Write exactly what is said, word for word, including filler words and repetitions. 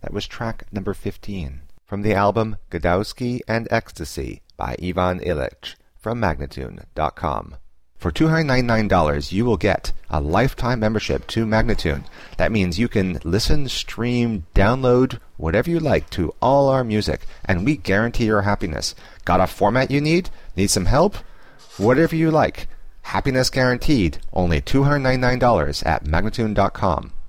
That was track number fifteen from the album Godowsky and Ecstasy by Ivan Illich from Magnatune dot com. For two hundred ninety-nine dollars, you will get a lifetime membership to Magnatune. That means you can listen, stream, download, whatever you like to all our music, and we guarantee your happiness. Got a format you need? Need some help? Whatever you like. Happiness guaranteed. Only two hundred ninety-nine dollars at Magnatune dot com.